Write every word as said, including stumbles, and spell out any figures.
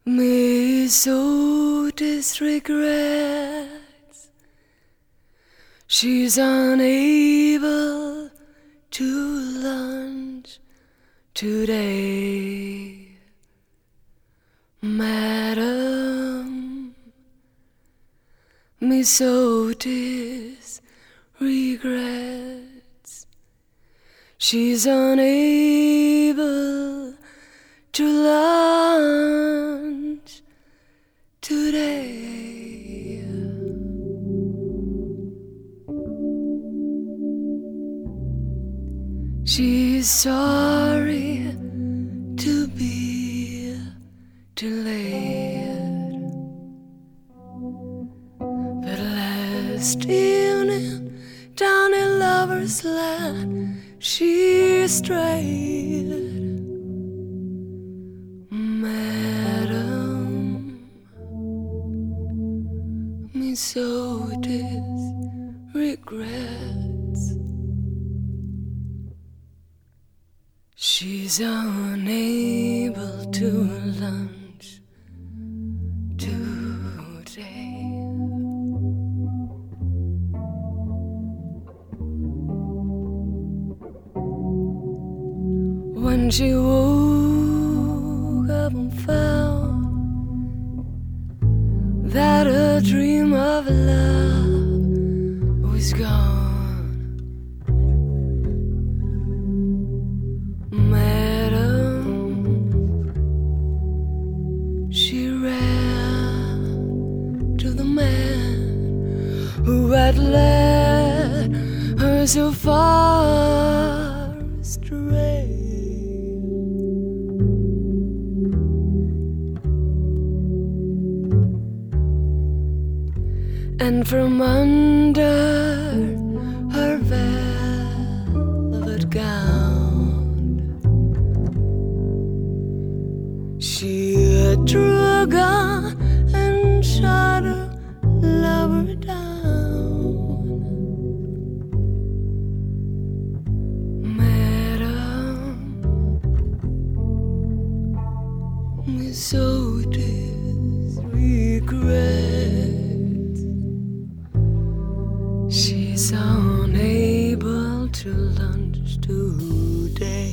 Miss Otis regrets she's unable to lunch today. Madam, Miss Otis regrets she's unable to lunch today. She's sorry to be delayed, but last evening down in Lover's Land she strayed. Madam, Miss Otis regrets she's unable to lunch today. When she woke up and found that her dream of love was gone, madam, she ran to the man who had led her so far astray. And from under her velvet gown she drew a gun and shot her lover down. Madam, Miss Otis regrets she's unable to lunch today.